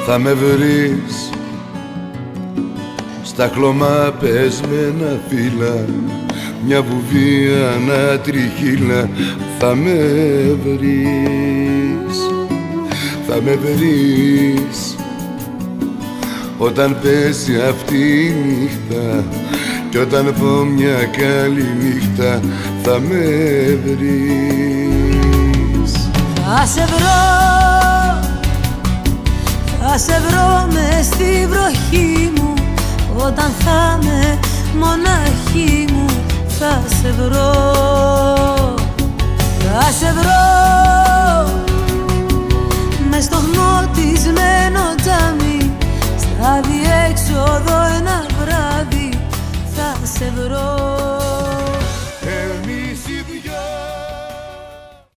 θα με βρεις στα χλωμά πεσμένα φύλλα, μια βουβία να τριχύλα. Θα με βρεις, θα με βρεις όταν πέσει αυτή η νύχτα κι όταν πω μια καλή νύχτα. Θα με βρεις. Θα σε βρω, θα σε βρω μες στη βροχή μου, όταν θα με μοναχή μου. Θα σε βρω, θα σε βρω